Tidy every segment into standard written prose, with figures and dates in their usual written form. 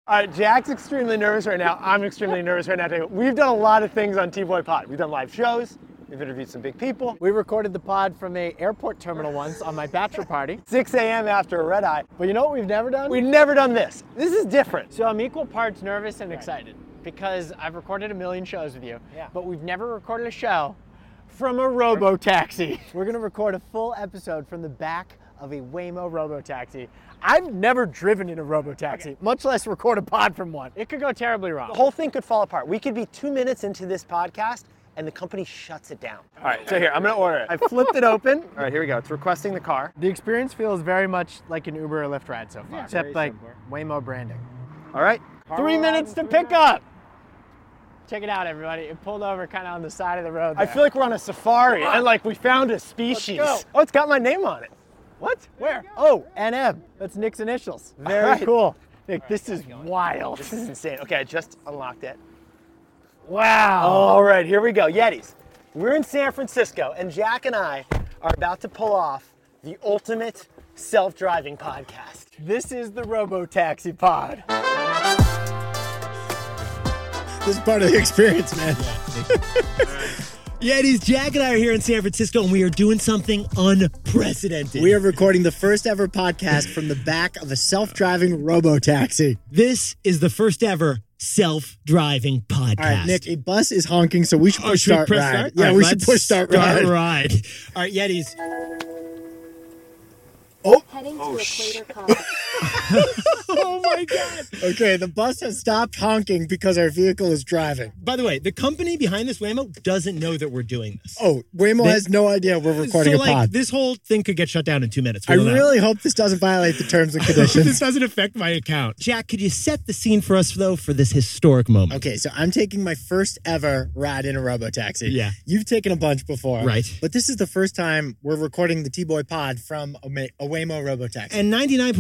All right, Jack's extremely nervous right now. I'm extremely nervous right now too. We've done a lot of things on T-Boy Pod. We've done live shows. We've interviewed some big people. We recorded the pod from a airport terminal once on my bachelor party. 6 a.m. after a red eye. But you know what we've never done? We've never done this. This is different. So I'm equal parts nervous and excited because I've recorded a million shows with you, but we've never recorded a show from a robo-taxi. We're gonna record a full episode from the back of a Waymo robo-taxi. I've never driven in a robo-taxi, much less record a pod from one. It could go terribly wrong. The whole thing could fall apart. We could be 2 minutes into this podcast and the company shuts it down. All right, so here, I'm gonna order it. I flipped it open. All right, here we go. It's requesting the car. The experience feels very much like an Uber or Lyft ride so far, except like Waymo branding. All right. 3 minutes to pick up. Check it out, everybody. It pulled over kind of on the side of the road there. I feel like we're on a safari and like we found a species. Let's go. Oh, it's got my name on it. What? Where? Oh, NM. That's Nick's initials. Very cool. Nick, this is wild. This is insane. Okay, I just unlocked it. Wow. All right, here we go. Yetis. We're in San Francisco, and Jack and I are about to pull off the ultimate self-driving podcast. This is the Robo-Taxi Pod. This is part of the experience, man. Yetis, Jack and I are here in San Francisco, and we are doing something unprecedented. We are recording the first ever podcast from the back of a self-driving robo-taxi. This is the first ever self-driving podcast. All right, Nick, a bus is honking, so we should push start ride. Yeah, right, we should push start ride. All right, Yetis. Oh. Heading to Equator Colony. Oh my God. Okay, the bus has stopped honking because our vehicle is driving. By the way, the company behind this Waymo doesn't know that we're doing this. Oh, Waymo has no idea we're recording a pod. This whole thing could get shut down in 2 minutes. I really hope this doesn't violate the terms and conditions. This doesn't affect my account. Jack, could you set the scene for us, though, for this historic moment? Okay, so I'm taking my first ever ride in a robo-taxi. Yeah. You've taken a bunch before. Right. But this is the first time we're recording the T-Boy pod from a Waymo robo-taxi. And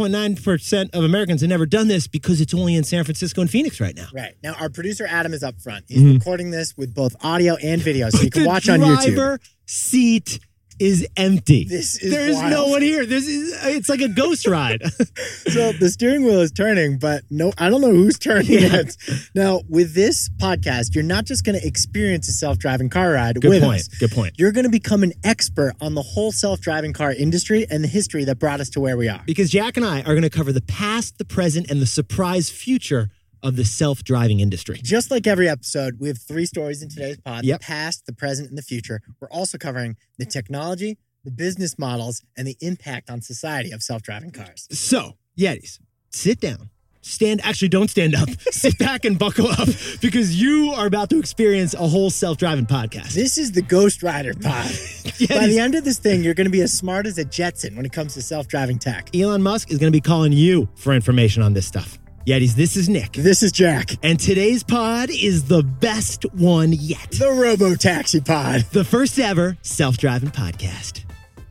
99.9% of Americans have never done this because it's only in San Francisco and Phoenix right now. Right. Now, our producer, Adam, is up front. He's recording this with both audio and video, so you can watch on YouTube. The driver seat is empty. There's no one here. It's like a ghost ride. So the steering wheel is turning, but no, I don't know who's turning it. Now, with this podcast, you're not just going to experience a self-driving car ride with us. Good point. You're going to become an expert on the whole self-driving car industry and the history that brought us to where we are. Because Jack and I are going to cover the past, the present, and the surprise future of the self-driving industry. Just like every episode, we have 3 stories in today's pod, Yep. the past, the present, and the future. We're also covering the technology, the business models, and the impact on society of self-driving cars. So, Yetis, sit down. Don't stand up. Sit back and buckle up because you are about to experience a whole self-driving podcast. This is the Ghost Rider pod. Yetis. By the end of this thing, you're going to be as smart as a Jetson when it comes to self-driving tech. Elon Musk is going to be calling you for information on this stuff. Yetis, this is Nick. This is Jack. And today's pod is the best one yet. The Robo-Taxi pod. The first ever self-driving podcast.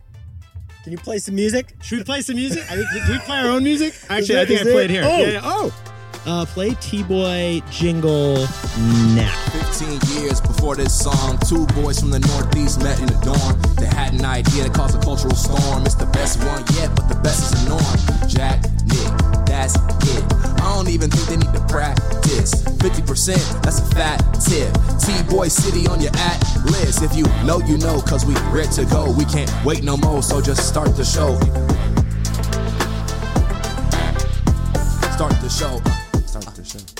Can you play some music? Should we play some music? Can we play our own music? Actually, I Is think I played it? here. Oh. Yeah. Play T-Boy jingle now. 15 years before this song, 2 boys from the Northeast met in the dorm. They had an idea that caused a cultural storm. It's the best one yet, but the best is the norm. Jack, Nick, that's it. I don't even think they need to practice. 50%, that's a fat tip. T-Boy City on your list. If you know, you know, cause we ready to go. We can't wait no more, so just start the show. Start the show. Start the show.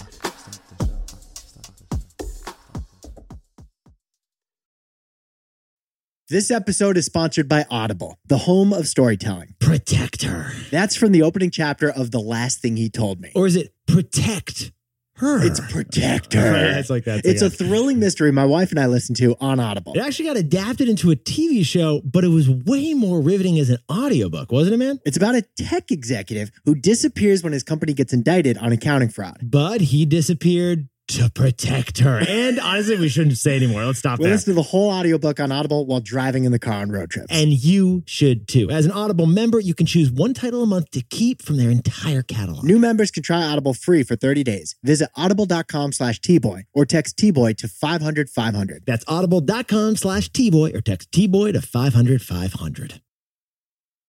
This episode is sponsored by Audible, the home of storytelling. Protect her. That's from the opening chapter of The Last Thing He Told Me. Or is it protect her? It's Protect Her. Yeah, it's like that. It's a thrilling mystery my wife and I listened to on Audible. It actually got adapted into a TV show, but it was way more riveting as an audiobook, wasn't it, man? It's about a tech executive who disappears when his company gets indicted on accounting fraud. But he disappeared to protect her. And honestly, we shouldn't say anymore. Let's stop We there. listen to the whole audiobook on Audible while driving in the car on road trips. And you should too. As an Audible member, you can choose one title a month to keep from their entire catalog. New members can try Audible free for 30 days. Visit audible.com/tboy or text T-Boy to 500-500. That's audible.com/T-Boy or text T-Boy to 500-500.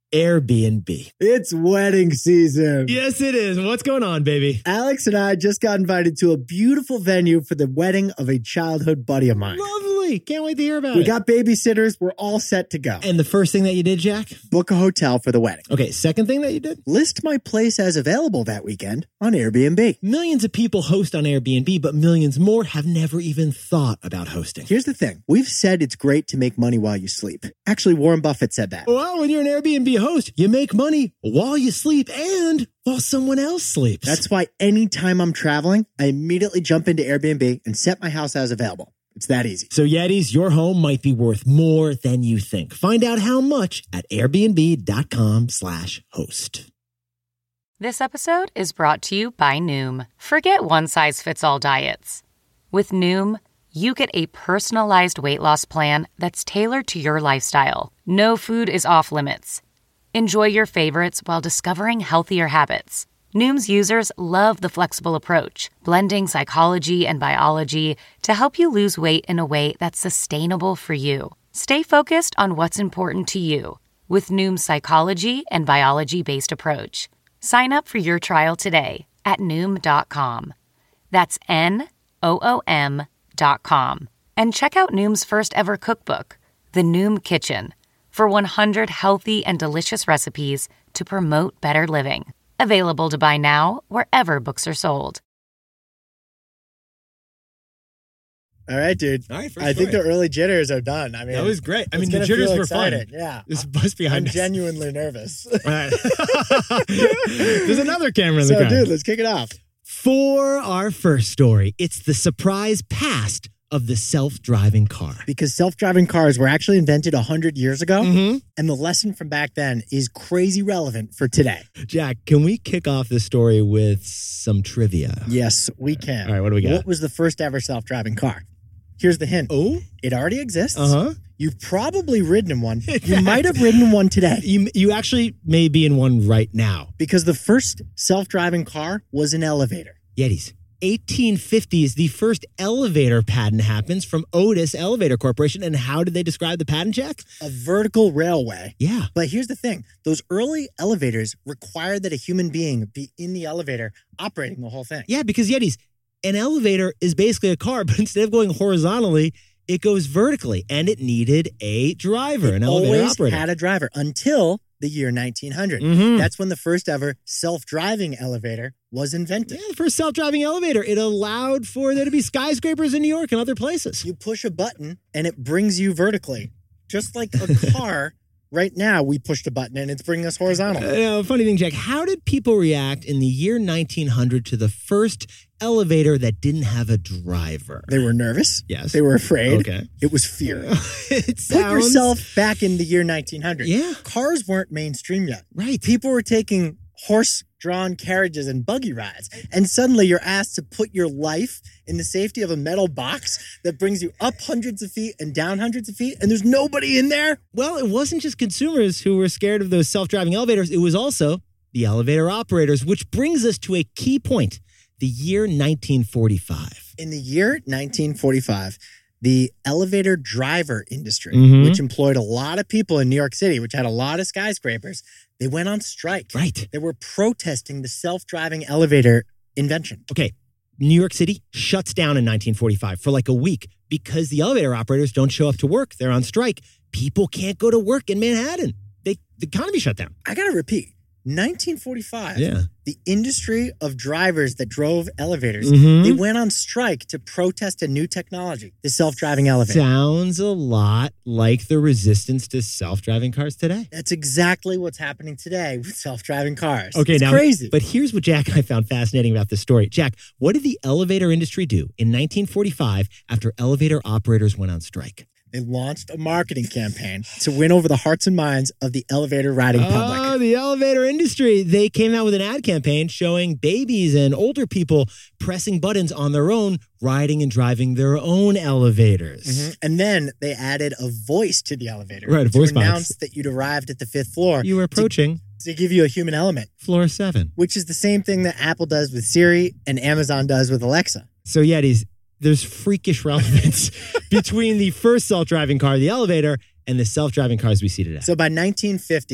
Airbnb. It's wedding season. Yes, it is. What's going on, baby? Alex and I just got invited to a beautiful venue for the wedding of a childhood buddy of mine. Lovely. Can't wait to hear about We it. got babysitters. We're all set to go. And the first thing that you did, Jack? Book a hotel for the wedding. Okay, second thing that you did? List my place as available that weekend on Airbnb. Millions of people host on Airbnb, but millions more have never even thought about hosting. Here's the thing. We've said it's great to make money while you sleep. Actually, Warren Buffett said that. Well, when you're an Airbnb host, you make money while you sleep and while someone else sleeps. That's why anytime I'm traveling, I immediately jump into Airbnb and set my house as available. It's that easy. So Yetis, your home might be worth more than you think. Find out how much at airbnb.com/host. This episode is brought to you by Noom. Forget one-size-fits-all diets. With Noom, you get a personalized weight loss plan that's tailored to your lifestyle. No food is off limits. Enjoy your favorites while discovering healthier habits. Noom's users love the flexible approach, blending psychology and biology to help you lose weight in a way that's sustainable for you. Stay focused on what's important to you with Noom's psychology and biology-based approach. Sign up for your trial today at Noom.com. That's NOOM.com. And check out Noom's first ever cookbook, The Noom Kitchen, for 100 healthy and delicious recipes to promote better living. Available to buy now wherever books are sold. All right, dude. All right, I think the early jitters are done. I mean, That was great. I mean, it's the gonna jitters feel were excited. fun. Yeah. This bus behind I'm us. genuinely nervous. All right. There's another camera in the So, car. dude, let's kick it off. For our first story, it's the surprise past of the self-driving car. Because self-driving cars were actually invented 100 years ago, Mm-hmm. and the lesson from back then is crazy relevant for today. Jack, can we kick off this story with some trivia? Yes, we can. All right, what do we got? What was the first ever self-driving car? Here's the hint. Oh? It already exists. Uh-huh. You've probably ridden in one. You might have ridden in one today. You actually may be in one right now. Because the first self-driving car was an elevator. Yetis. 1850s, the first elevator patent happens from Otis Elevator Corporation. And how did they describe the patent, Jack? A vertical railway. Yeah. But here's the thing. Those early elevators required that a human being be in the elevator operating the whole thing. Yeah, because Yetis, an elevator is basically a car, but instead of going horizontally, it goes vertically. And it needed a driver, an elevator Always operator. had a driver until the year 1900. Mhm. That's when the first ever self-driving elevator was invented. Yeah, the first self-driving elevator. It allowed for there to be skyscrapers in New York and other places. You push a button and it brings you vertically. Just like a car, right now we pushed a button and it's bringing us horizontally. Funny thing, Jack, how did people react in the year 1900 to the first elevator that didn't have a driver? They were nervous. Yes. They were afraid. Okay. It was fear. It Put sounds... yourself back in the year 1900. Yeah. Cars weren't mainstream yet. Right. People were taking horse-drawn carriages and buggy rides. And suddenly you're asked to put your life in the safety of a metal box that brings you up hundreds of feet and down hundreds of feet, and there's nobody in there? Well, it wasn't just consumers who were scared of those self-driving elevators. It was also the elevator operators, which brings us to a key point, the year 1945. In the year 1945, the elevator driver industry, Mhm. which employed a lot of people in New York City, which had a lot of skyscrapers, they went on strike. Right. They were protesting the self-driving elevator invention. Okay. New York City shuts down in 1945 for like a week because the elevator operators don't show up to work. They're on strike. People can't go to work in Manhattan. The economy shut down. I got to repeat, 1945, Yeah. the industry of drivers that drove elevators, Mhm. they went on strike to protest a new technology, the self-driving elevator. Sounds a lot like the resistance to self-driving cars today. That's exactly what's happening today with self-driving cars. Okay, it's now, crazy. But here's what Jack and I found fascinating about this story. Jack, what did the elevator industry do in 1945 after elevator operators went on strike? They launched a marketing campaign to win over the hearts and minds of the elevator riding public. Oh, the elevator industry. They came out with an ad campaign showing babies and older people pressing buttons on their own, riding and driving their own elevators. Mhm. And then they added a voice to the elevator Right, a to voice box. announce that you'd arrived at the 5th floor. You were approaching to give you a human element, floor 7. which is the same thing that Apple does with Siri and Amazon does with Alexa. So, Yetis, there's freakish relevance between the first self-driving car, the elevator, and the self-driving cars we see today. So by 1950,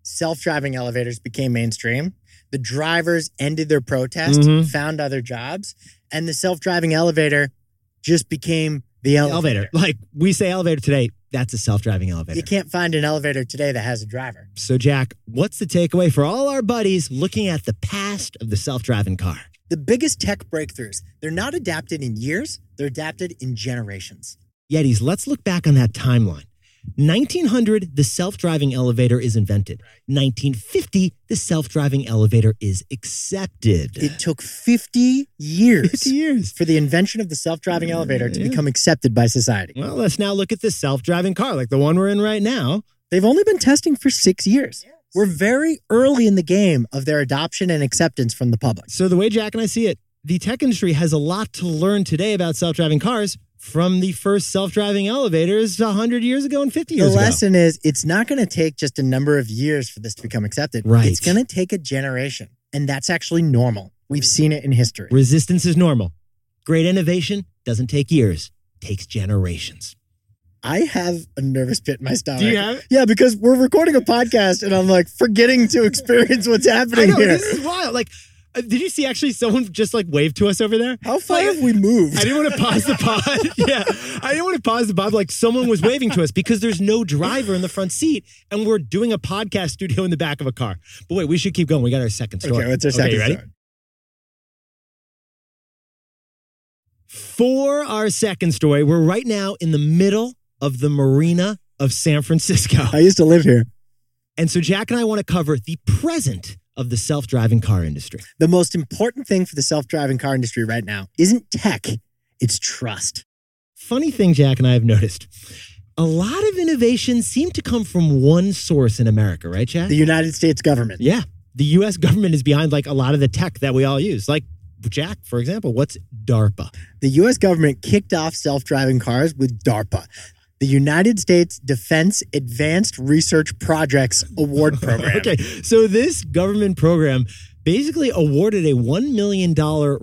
self-driving elevators became mainstream, the drivers ended their protest, found other jobs, and the self-driving elevator just became the elevator. Like we say elevator today, that's a self-driving elevator. You can't find an elevator today that has a driver. So Jack, what's the takeaway for all our buddies looking at the past of the self-driving car? The biggest tech breakthroughs, they're not adapted in years, they're adapted in generations. Yetis, let's look back on that timeline. 1900, the self-driving elevator is invented. 1950, the self-driving elevator is accepted. It took 50 years, 50 years for the invention of the self-driving elevator to become accepted by society. Well, let's now look at the self-driving car, like the one we're in right now. They've only been testing for 6 years. Yes. We're very early in the game of their adoption and acceptance from the public. So the way Jack and I see it, the tech industry has a lot to learn today about self-driving cars from the first self-driving elevators 100 years ago and 50 years ago. The lesson is it's not going to take just a number of years for this to become accepted. Right. It's going to take a generation. And that's actually normal. We've seen it in history. Resistance is normal. Great innovation doesn't take years, takes generations. I have a nervous pit in my stomach. Do you have it? Yeah, because we're recording a podcast and I'm like forgetting to experience what's happening I know, here. This is wild. Like, did you see actually someone just like waved to us over there? How far have we moved? I didn't want to pause the pod. Yeah. I didn't want to pause the pod. Like someone was waving to us because there's no driver in the front seat and we're doing a podcast studio in the back of a car. But wait, we should keep going. We got our second story. Okay, what's our second ready? story? For our second story, we're right now in the middle of the marina of San Francisco. I used to live here. And so Jack and I want to cover the present of the self-driving car industry. The most important thing for the self-driving car industry right now isn't tech, it's trust. Funny thing Jack and I have noticed, a lot of innovations seem to come from one source in America, right, Jack? The United States government. Yeah. The U.S. government is behind like a lot of the tech that we all use. Like Jack, for example, what's DARPA? The U.S. government kicked off self-driving cars with DARPA, the United States Defense Advanced Research Projects Award Program. Okay, so this government program basically awarded a $1 million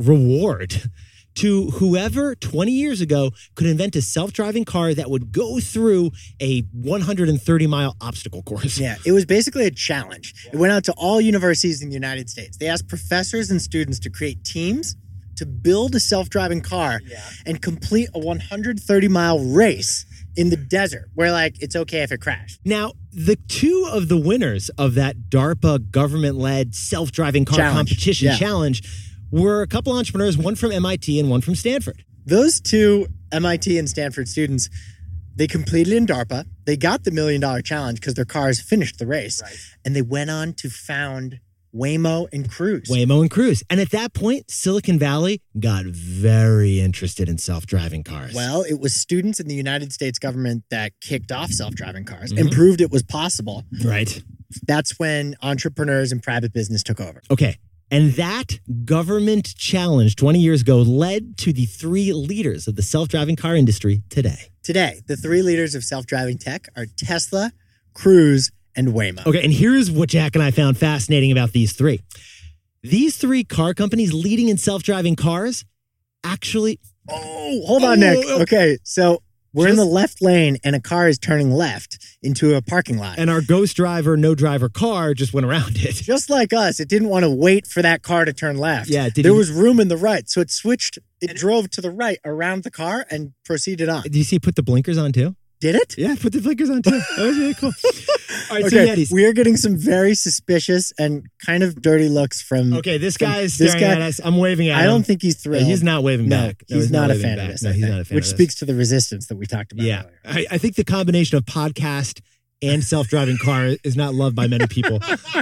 reward to whoever 20 years ago could invent a self-driving car that would go through a 130-mile obstacle course. Yeah, it was basically a challenge. It went out to all universities in the United States. They asked professors and students to create teams to build a self-driving car and complete a 130-mile race in the desert where, like, it's okay if it crashed. Now, the two of the winners of that DARPA government-led self-driving car competition challenge were a couple entrepreneurs, one from MIT and one from Stanford. Those two MIT and Stanford students, they completed in DARPA. They got the $1 million challenge because their cars finished the race. Right. And they went on to found Waymo and Cruise. Waymo and Cruise. And at that point, Silicon Valley got very interested in self-driving cars. Well, it was students in the United States government that kicked off self-driving cars and proved it was possible. Right. That's when entrepreneurs and private business took over. Okay. And that government challenge 20 years ago led to the three leaders of the self-driving car industry today. Today, the three leaders of self-driving tech are Tesla, Cruise, and Waymo. Okay, and here's what Jack and I found fascinating about these three. These three car companies leading in self-driving cars actually... Hold on, Nick. Okay, so we're in the left lane and a car is turning left into a parking lot. And our ghost driver, no driver car just went around it. Just like us, it didn't want to wait for that car to turn left. Yeah, there was room in the right, so it switched. It drove to the right around the car and proceeded on. Did you see it put the blinkers on too? Did it? Yeah, put the blinkers on too. That was really cool. All right, okay, so Yetis. We are getting some very suspicious and kind of dirty looks from... Okay, this guy is staring at us. I'm waving at him. I don't think he's thrilled. He's not waving back. No, he's not a fan of this. No, he's not a fan which of this. speaks to the resistance that we talked about earlier. I think the combination of podcast and self-driving car is not loved by many people.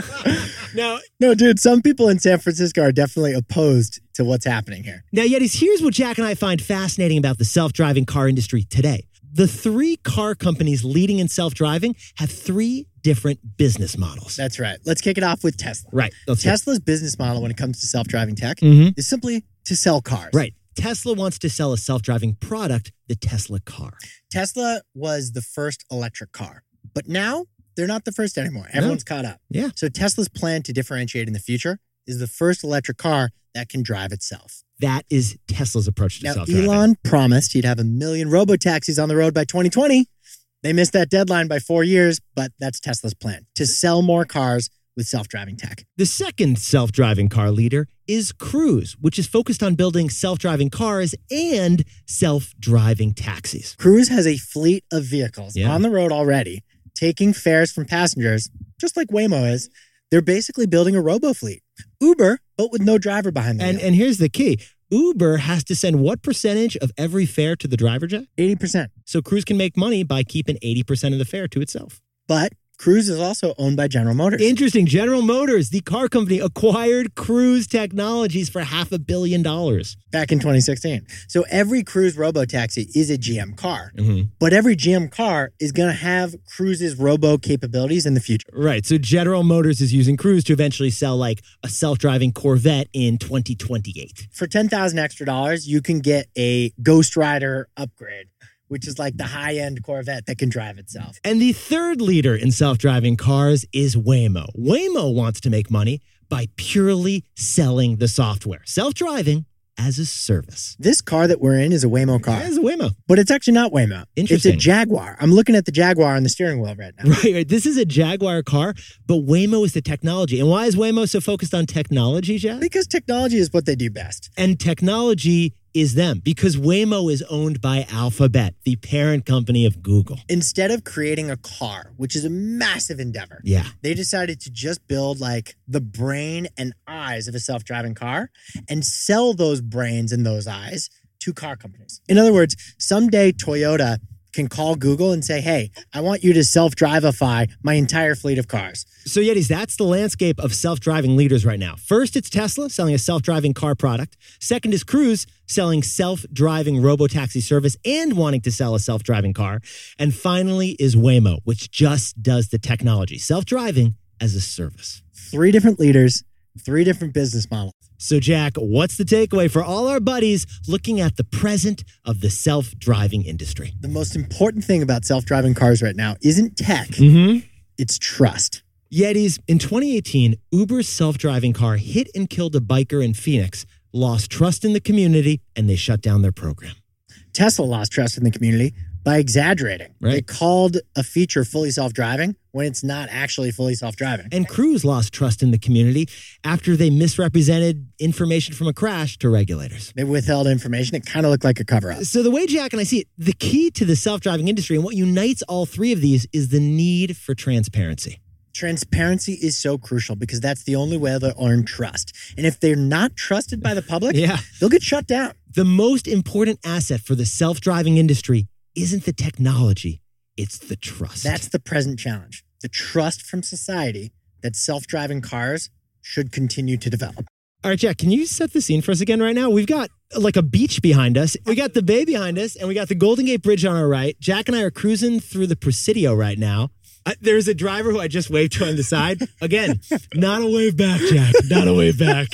No, dude, some people in San Francisco are definitely opposed to what's happening here. Now, Yetis, here's what Jack and I find fascinating about the self-driving car industry today. The three car companies leading in self-driving have three different business models. That's right. Let's kick it off with Tesla. Right. Tesla's business model when it comes to self-driving tech is simply to sell cars. Right. Tesla wants to sell a self-driving product, the Tesla car. Tesla was the first electric car, but now they're not the first anymore. Everyone's caught up. Yeah. So Tesla's plan to differentiate in the future is the first electric car that can drive itself. That is Tesla's approach to self-driving. Elon promised he'd have 1 million robo-taxis on the road by 2020. They missed that deadline by 4 years, but that's Tesla's plan, to sell more cars with self-driving tech. The second self-driving car leader is Cruise, which is focused on building self-driving cars and self-driving taxis. Cruise has a fleet of vehicles on the road already, taking fares from passengers, just like Waymo is. They're basically building a robo-fleet. Uber, but with no driver behind the wheel. And here's the key. Uber has to send what percentage of every fare to the driver, Jack? 80%. So Cruise can make money by keeping 80% of the fare to itself. But Cruise is also owned by General Motors. Interesting. General Motors, the car company, acquired Cruise Technologies for $500 million. Back in 2016. So every Cruise robotaxi is a GM car. Mm-hmm. But every GM car is going to have Cruise's robo capabilities in the future. Right. So General Motors is using Cruise to eventually sell like a self-driving Corvette in 2028. For $10,000 extra, you can get a Ghost Rider upgrade, which is like the high-end Corvette that can drive itself. And the third leader in self-driving cars is Waymo. Waymo wants to make money by purely selling the software. Self-driving as a service. This car that we're in is a Waymo car. Yeah, it's a Waymo. But it's actually not Waymo. Interesting. It's a Jaguar. I'm looking at the Jaguar on the steering wheel right now. Right. This is a Jaguar car, but Waymo is the technology. And why is Waymo so focused on technology, Jack? Because technology is what they do best. And technology is them, because Waymo is owned by Alphabet, the parent company of Google. Instead of creating a car, which is a massive endeavor, they decided to just build like the brain and eyes of a self-driving car and sell those brains and those eyes to car companies. In other words, someday Toyota can call Google and say, hey, I want you to self-drivify my entire fleet of cars. So Yetis, that's the landscape of self-driving leaders right now. First, it's Tesla selling a self-driving car product. Second is Cruise selling self-driving robotaxi service and wanting to sell a self-driving car. And finally is Waymo, which just does the technology, self-driving as a service. 3 different leaders, 3 different business models. So Jack, what's the takeaway for all our buddies looking at the present of the self-driving industry? The most important thing about self-driving cars right now isn't tech, it's trust. Yetis, in 2018, Uber's self-driving car hit and killed a biker in Phoenix, lost trust in the community, and they shut down their program. Tesla lost trust in the community by exaggerating. Right. They called a feature fully self-driving when it's not actually fully self-driving. And Cruise lost trust in the community after they misrepresented information from a crash to regulators. They withheld information. It kind of looked like a cover-up. So the way Jack and I see it, the key to the self-driving industry and what unites all 3 of these is the need for transparency. Transparency is so crucial because that's the only way they'll earn trust. And if they're not trusted by the public, they'll get shut down. The most important asset for the self-driving industry isn't the technology, it's the trust. That's the present challenge. The trust from society that self-driving cars should continue to develop. All right, Jack, can you set the scene for us again right now? We've got like a beach behind us. We got the bay behind us, and we got the Golden Gate Bridge on our right. Jack and I are cruising through the Presidio right now. There's a driver who I just waved to on the side. Again, not a wave back, Jack. Not a wave back.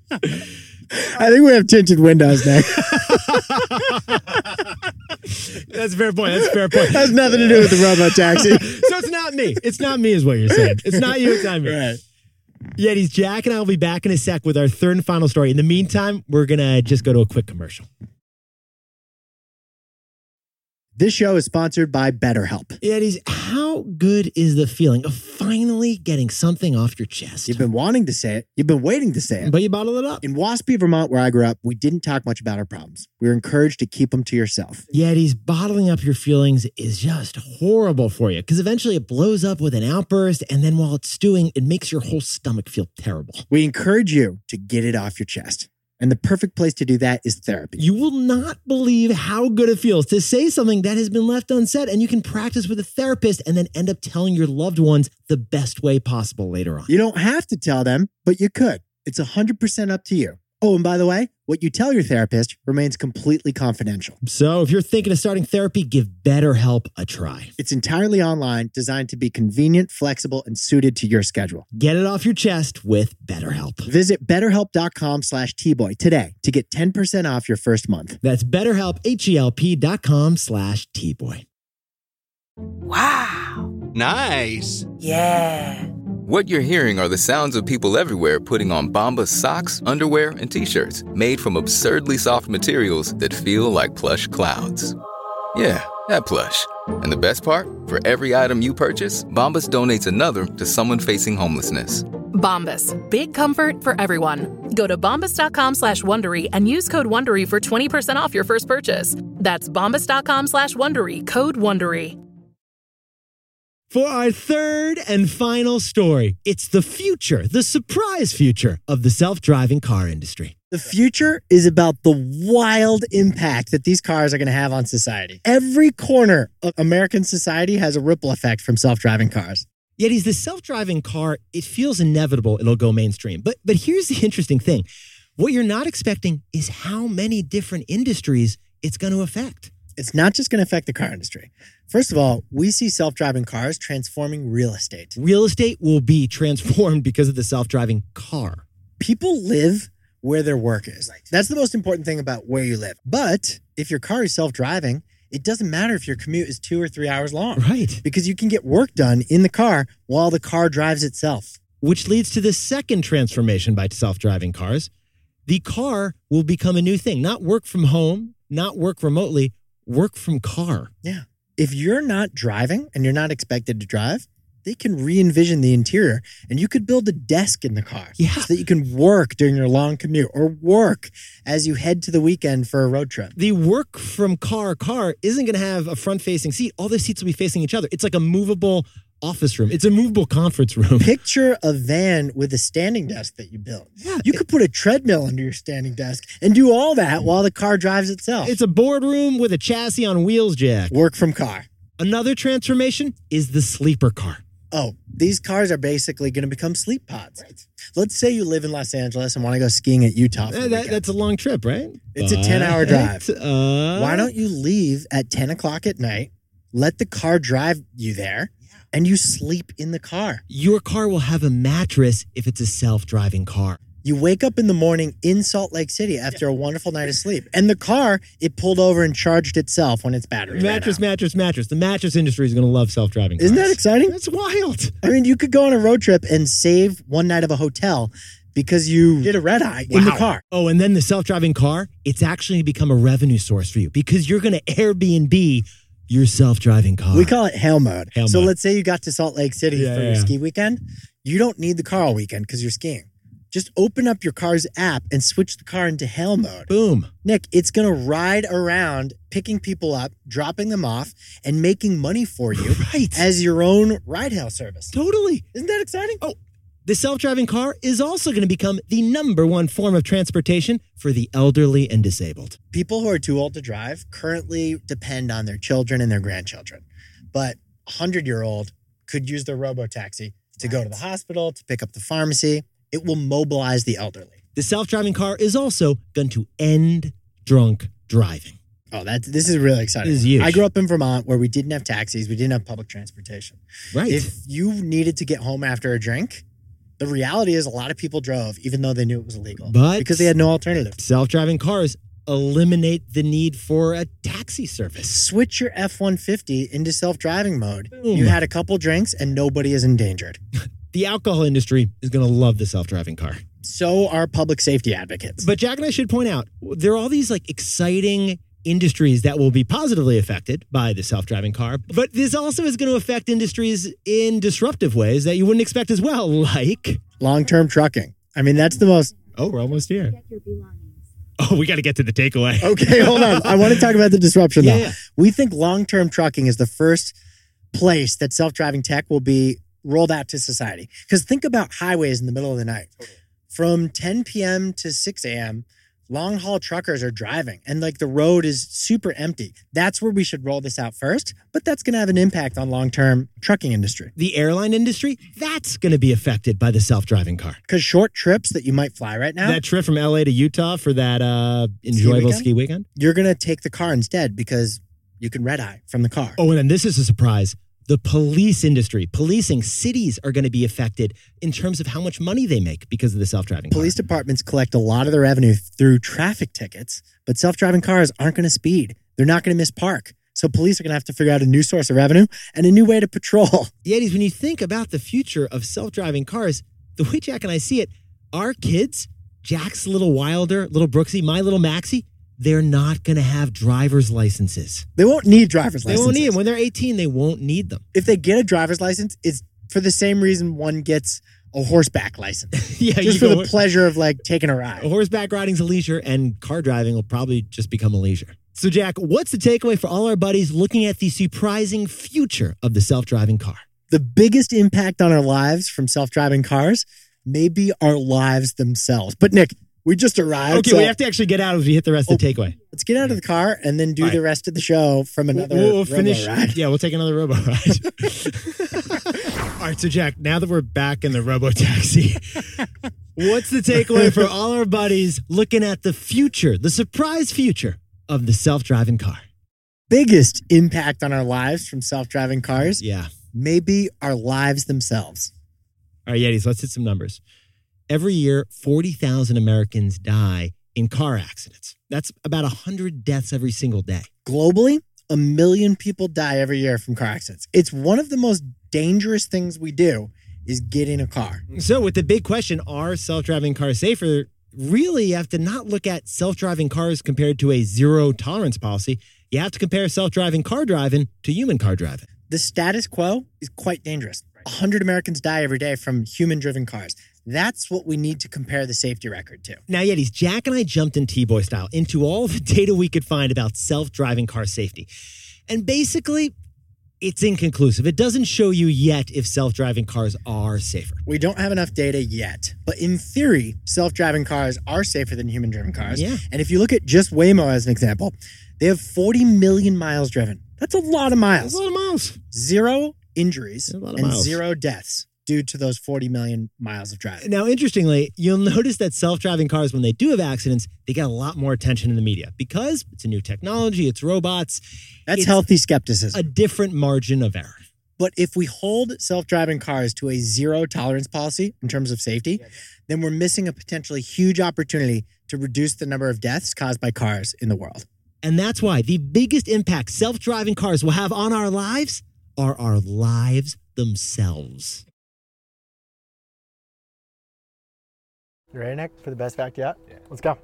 I think we have tinted windows now. That's a fair point. That's a fair point. Has nothing to do with the robo-taxi. So it's not me. It's not me is what you're saying. It's not you, it's not me. Right. Yetis, Jack and I will be back in a sec with our third and final story. In the meantime, we're going to just go to a quick commercial. This show is sponsored by BetterHelp. Yetis, how good is the feeling of finally getting something off your chest? You've been wanting to say it. You've been waiting to say it. But you bottle it up. In Waspy, Vermont, where I grew up, we didn't talk much about our problems. We were encouraged to keep them to yourself. Yetis, bottling up your feelings is just horrible for you because eventually it blows up with an outburst, and then while it's stewing, it makes your whole stomach feel terrible. We encourage you to get it off your chest. And the perfect place to do that is therapy. You will not believe how good it feels to say something that has been left unsaid, and you can practice with a therapist and then end up telling your loved ones the best way possible later on. You don't have to tell them, but you could. It's 100% up to you. Oh, and by the way, what you tell your therapist remains completely confidential. So if you're thinking of starting therapy, give BetterHelp a try. It's entirely online, designed to be convenient, flexible, and suited to your schedule. Get it off your chest with BetterHelp. Visit BetterHelp.com/Tboy today to get 10% off your first month. That's BetterHelp, HELP.com/Tboy. Wow. Nice. Yeah. What you're hearing are the sounds of people everywhere putting on Bombas socks, underwear, and T-shirts made from absurdly soft materials that feel like plush clouds. Yeah, that plush. And the best part? For every item you purchase, Bombas donates another to someone facing homelessness. Bombas. Big comfort for everyone. Go to bombas.com/Wondery and use code Wondery for 20% off your first purchase. That's bombas.com/Wondery, code Wondery. For our third and final story, it's the future, the surprise future of the self-driving car industry. The future is about the wild impact that these cars are going to have on society. Every corner of American society has a ripple effect from self-driving cars. Yet the self-driving car, it feels inevitable it'll go mainstream. But here's the interesting thing. What you're not expecting is how many different industries it's going to affect. It's not just going to affect the car industry. First of all, we see self-driving cars transforming real estate. Real estate will be transformed because of the self-driving car. People live where their work is. That's the most important thing about where you live. But if your car is self-driving, it doesn't matter if your commute is 2 or 3 hours long. Right. Because you can get work done in the car while the car drives itself. Which leads to the second transformation by self-driving cars. The car will become a new thing. Not work from home, not work remotely, work from car. Yeah. If you're not driving and you're not expected to drive, they can re-envision the interior and you could build a desk in the car so that you can work during your long commute or work as you head to the weekend for a road trip. The work from car isn't going to have a front-facing seat. All the seats will be facing each other. It's like a movable office room. It's a movable conference room. Picture a van with a standing desk that you built. Yeah, you could put a treadmill under your standing desk and do all that while the car drives itself. It's a boardroom with a chassis on wheels, Jack. Work from car. Another transformation is the sleeper car. Oh, these cars are basically going to become sleep pods. Right. Let's say you live in Los Angeles and want to go skiing at Utah for the weekend. That's a long trip, right? It's a 10-hour drive. Why don't you leave at 10 o'clock at night, let the car drive you there, and you sleep in the car? Your car will have a mattress if it's a self-driving car. You wake up in the morning in Salt Lake City after a wonderful night of sleep. And the car, it pulled over and charged itself when its battery ran out. Mattress. The mattress industry is going to love self-driving cars. Isn't that exciting? That's wild. I mean, you could go on a road trip and save one night of a hotel because you did a red eye in the car. Oh, and then the self-driving car, it's actually become a revenue source for you because you're going to Airbnb your self-driving car. We call it Hail Mode. So let's say you got to Salt Lake City for your ski weekend. You don't need the car all weekend because you're skiing. Just open up your car's app and switch the car into Hail Mode. Boom. Nick, it's going to ride around, picking people up, dropping them off, and making money for you as your own ride-hail service. Totally. Isn't that exciting? Oh, the self-driving car is also going to become the #1 form of transportation for the elderly and disabled. People who are too old to drive currently depend on their children and their grandchildren. But a 100-year-old could use their robo-taxi to go to the hospital, to pick up the pharmacy. It will mobilize the elderly. The self-driving car is also going to end drunk driving. Oh, this is really exciting. This is huge. I grew up in Vermont where we didn't have taxis. We didn't have public transportation. Right. If you needed to get home after a drink, the reality is a lot of people drove even though they knew it was illegal. But because they had no alternative. Self-driving cars eliminate the need for a taxi service. Switch your F-150 into self-driving mode. Boom. You had a couple drinks and nobody is endangered. The alcohol industry is going to love the self-driving car. So are public safety advocates. But Jack and I should point out, there are all these exciting industries that will be positively affected by the self-driving car. But this also is going to affect industries in disruptive ways that you wouldn't expect as well, like long-term trucking. I mean, that's the most... Oh, we're almost here. Oh, we got to get to the takeaway. Okay, hold on. I want to talk about the disruption, though. Yeah. We think long-term trucking is the first place that self-driving tech will be rolled out to society. Because think about highways in the middle of the night. From 10 p.m. to 6 a.m., long-haul truckers are driving and the road is super empty. That's where we should roll this out first, but that's going to have an impact on long-term trucking industry. The airline industry, that's going to be affected by the self-driving car. Because short trips that you might fly right now. That trip from LA to Utah for that enjoyable ski weekend. You're going to take the car instead because you can red-eye from the car. Oh, and then this is a surprise. The police industry, policing cities are going to be affected in terms of how much money they make because of the self-driving car. Police departments collect a lot of their revenue through traffic tickets, but self-driving cars aren't going to speed. They're not going to miss park. So police are going to have to figure out a new source of revenue and a new way to patrol. Yetis, when you think about the future of self-driving cars, the way Jack and I see it, our kids, Jack's little Wilder, little Brooksy, my little Maxie, they're not going to have driver's licenses. They won't need driver's licenses. They won't need them. When they're 18, they won't need them. If they get a driver's license, it's for the same reason one gets a horseback license. Yeah, just for the pleasure of like taking a ride. Horseback riding's a leisure, and car driving will probably just become a leisure. So, Jack, what's the takeaway for all our buddies looking at the surprising future of the self-driving car? The biggest impact on our lives from self-driving cars may be our lives themselves. But Nick, we just arrived. Okay, we have to actually get out as we hit the rest of the takeaway. Let's get out of the car and then do the rest of the show from another robo ride. Yeah, we'll take another robo ride. All right, so Jack, now that we're back in the robo taxi, what's the takeaway for all our buddies looking at the future, the surprise future of the self-driving car? Biggest impact on our lives from self-driving cars? Yeah. Maybe our lives themselves. All right, Yetis, let's hit some numbers. Every year, 40,000 Americans die in car accidents. That's about 100 deaths every single day. Globally, 1 million people die every year from car accidents. It's one of the most dangerous things we do is get in a car. So with the big question, are self-driving cars safer? Really, you have to not look at self-driving cars compared to a zero tolerance policy. You have to compare self-driving car driving to human car driving. The status quo is quite dangerous. 100 Americans die every day from human-driven cars. That's what we need to compare the safety record to. Now, Yetis, Jack and I jumped in T-Boy style into all the data we could find about self-driving car safety. And basically, it's inconclusive. It doesn't show you yet if self-driving cars are safer. We don't have enough data yet. But in theory, self-driving cars are safer than human-driven cars. Yeah. And if you look at just Waymo as an example, they have 40 million miles driven. That's a lot of miles. That's a lot of miles. 0 injuries and miles. 0 deaths due to those 40 million miles of driving. Now, interestingly, you'll notice that self-driving cars, when they do have accidents, they get a lot more attention in the media because it's a new technology, it's robots. That's healthy skepticism. A different margin of error. But if we hold self-driving cars to a zero tolerance policy in terms of safety, then we're missing a potentially huge opportunity to reduce the number of deaths caused by cars in the world. And that's why the biggest impact self-driving cars will have on our lives are our lives themselves. You ready, Nick, for the best fact yet? Yeah. Let's go.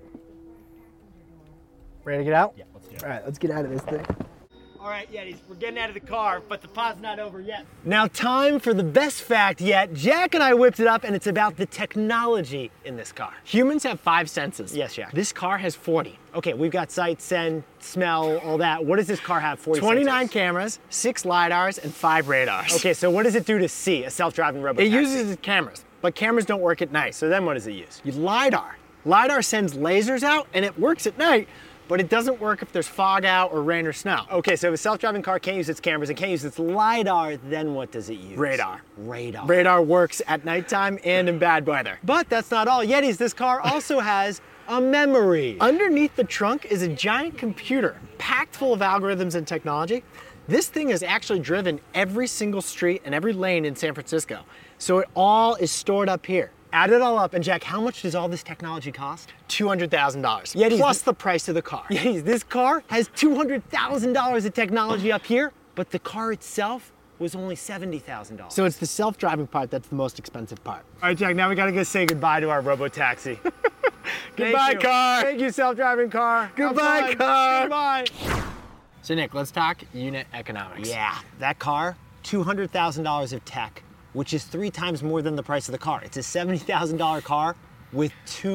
Ready to get out? Yeah, let's do it. All right, let's get out of this thing. All right, Yetis, we're getting out of the car, but the pod's not over yet. Now, time for the best fact yet. Jack and I whipped it up, and it's about the technology in this car. Humans have 5 senses. Yes, Jack. This car has 40. Okay, we've got sight, scent, smell, all that. What does this car have? 40 29 sensors? cameras, 6 LiDARs, and 5 radars. Okay, so what does it do to see a self-driving robot? It uses cameras, but cameras don't work at night. So then what does it use? LiDAR. LiDAR sends lasers out, and it works at night, but it doesn't work if there's fog out or rain or snow. Okay, so if a self-driving car can't use its cameras and can't use its LiDAR, then what does it use? Radar. Radar. Radar works at nighttime and in bad weather. But that's not all. Yetis, this car also has a memory. Underneath the trunk is a giant computer packed full of algorithms and technology. This thing has actually driven every single street and every lane in San Francisco. So it all is stored up here. Add it all up, and Jack, how much does all this technology cost? $200,000, plus the price of the car. Yetis, this car has $200,000 of technology up here, but the car itself was only $70,000. So it's the self-driving part that's the most expensive part. All right, Jack, now we gotta go say goodbye to our robo-taxi. Goodbye, car. Thank you, self-driving car. Goodbye, car. Goodbye. So Nick, let's talk unit economics. Yeah, that car, $200,000 of tech, which is 3 times more than the price of the car. It's a $70,000 car with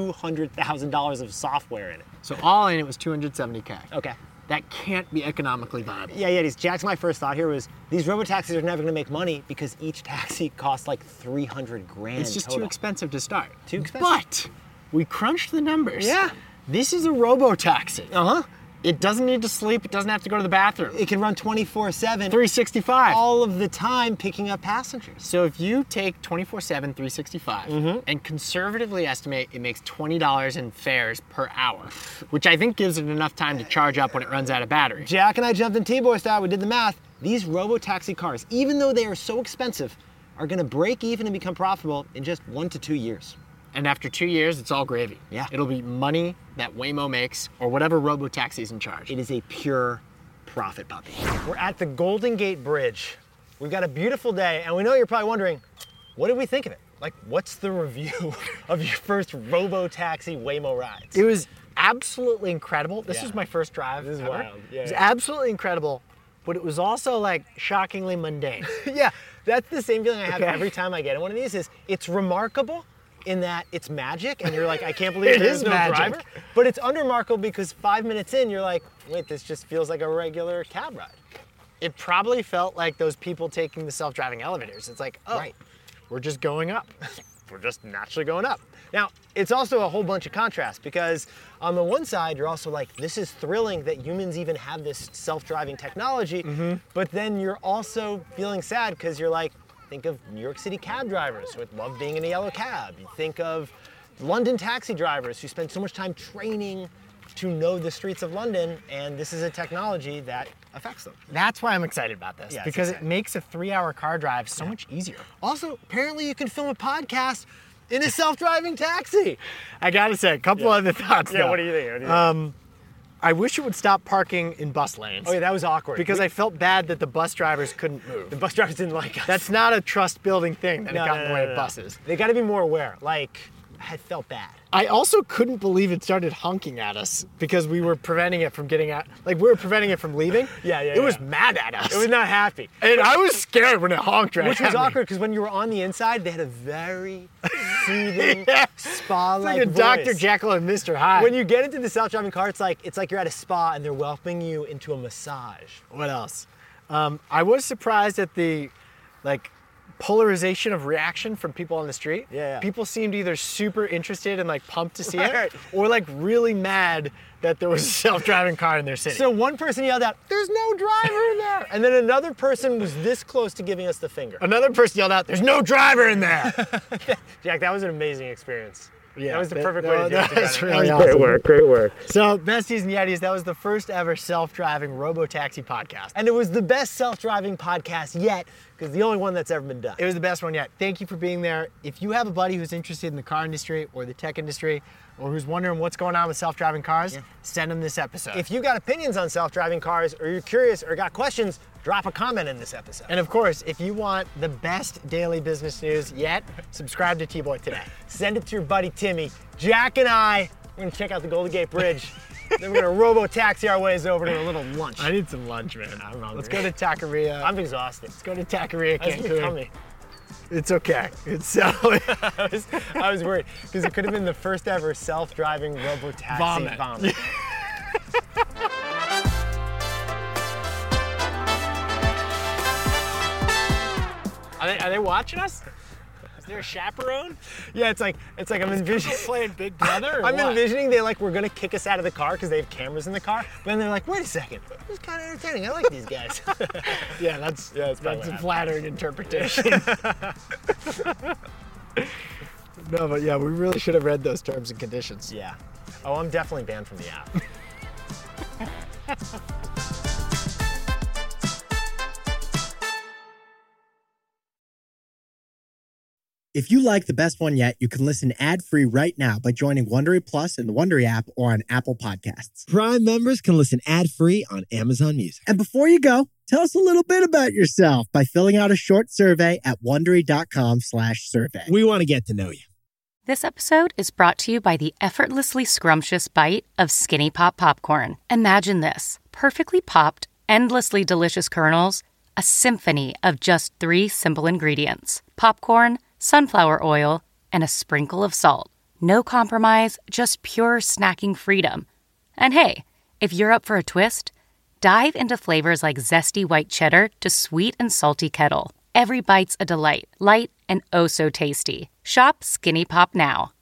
$200,000 of software in it. So all in, it was $270K. Okay. That can't be economically viable. Yeah, Jack's my first thought here was these robo-taxis are never gonna make money because each taxi costs like 300 grand It's just total. too expensive to start. Too expensive? But we crunched the numbers. Yeah. This is a robo-taxi. Uh-huh. It doesn't need to sleep. It doesn't have to go to the bathroom. It can run 24/7. 365. All of the time picking up passengers. So if you take 24/7, 365, and conservatively estimate it makes $20 in fares per hour, which I think gives it enough time to charge up when it runs out of battery. Jack and I jumped in T-Boy style, we did the math. These robo-taxi cars, even though they are so expensive, are gonna break even and become profitable in just 1 to 2 years. And after 2 years, it's all gravy. Yeah. It'll be money that Waymo makes or whatever robo-taxi's in charge. It is a pure profit puppy. We're at the Golden Gate Bridge. We've got a beautiful day, and we know you're probably wondering, what did we think of it? Like, what's the review of your first robo-taxi Waymo rides? It was absolutely incredible. This was my first drive. This is ever. wild. Yeah, it was yeah. absolutely incredible, but it was also like shockingly mundane. Yeah, that's the same feeling I have every time I get in one of these. Is it's remarkable in that it's magic, and you're like, I can't believe there's no driver. But it's unremarkable because 5 minutes in, you're like, wait, this just feels like a regular cab ride. It probably felt like those people taking the self-driving elevators. It's like, oh, we're just going up. We're just naturally going up. Now, it's also a whole bunch of contrast because on the one side, you're also like, this is thrilling that humans even have this self-driving technology, but then you're also feeling sad because you're like, think of New York City cab drivers who love being in a yellow cab. You think of London taxi drivers who spend so much time training to know the streets of London, and this is a technology that affects them. That's why I'm excited about this, Yeah, because it makes a 3-hour car drive so much easier. Also, apparently you can film a podcast in a self-driving taxi. I gotta say, a couple other thoughts though. What do you think? I wish it would stop parking in bus lanes. Oh yeah, that was awkward. Because I felt bad that the bus drivers couldn't move. the bus drivers didn't like us. That's not a trust-building thing that got in the way of buses. They got to be more aware. Like, I felt bad. I also couldn't believe it started honking at us because we were preventing it from getting out. Like, we were preventing it from leaving. It was mad at us. It was not happy. And I was scared when it honked right Which was at me. awkward because when you were on the inside, they had a very soothing, spa-like It's like a voice. Dr. Jekyll and Mr. Hyde. When you get into the self-driving car, it's like you're at a spa and they're welcoming you into a massage. What else? I was surprised at the, polarization of reaction from people on the street. Yeah. People seemed either super interested and pumped to see Right. it, or really mad that there was a self-driving car in their city. So one person yelled out, "There's no driver in there," and then another person was this close to giving us the finger. Another person yelled out, "There's no driver in there." Jack, that was an amazing experience. Yeah, that was the perfect way to do it. That's That really was awesome. Great work. So, Besties and Yetis, that was the first ever self-driving robo-taxi podcast. And it was the best self-driving podcast yet, because the only one that's ever been done. It was the best one yet. Thank you for being there. If you have a buddy who's interested in the car industry or the tech industry, or who's wondering what's going on with self-driving cars, send them this episode. If you got opinions on self-driving cars, or you're curious, or got questions, drop a comment in this episode. And of course, if you want the best daily business news yet, subscribe to T-Boy today. Send it to your buddy Timmy. Jack and I, we're gonna check out the Golden Gate Bridge. Then we're gonna robo-taxi our ways over to a litlittle lunch. I need some lunch, man. I'm hungry. Let's go to Taqueria. I'm exhausted. Let's go to Taqueria I was Cancun. coming. It's okay. It's so... I was worried, because it could have been the first ever self-driving robo-taxi vomit. Are they watching us? Is there a chaperone? Yeah, it's like I'm envisioning playing Big Brother. Or I'm what? envisioning they were gonna kick us out of the car because they have cameras in the car. But then they're like, wait a second, this is kind of entertaining. I like these guys. Yeah, that's probably a flattering interpretation. No, but yeah, we really should have read those terms and conditions. Yeah. Oh, I'm definitely banned from the app. If you like The Best One Yet, you can listen ad-free right now by joining Wondery Plus in the Wondery app or on Apple Podcasts. Prime members can listen ad-free on Amazon Music. And before you go, tell us a little bit about yourself by filling out a short survey at Wondery.com/survey. We want to get to know you. This episode is brought to you by the effortlessly scrumptious bite of Skinny Pop Popcorn. Imagine this: perfectly popped, endlessly delicious kernels, a symphony of just 3 simple ingredients: popcorn, sunflower oil, and a sprinkle of salt. No compromise, just pure snacking freedom. And hey, if you're up for a twist, dive into flavors like zesty white cheddar to sweet and salty kettle. Every bite's a delight, light and oh so tasty. Shop Skinny Pop now.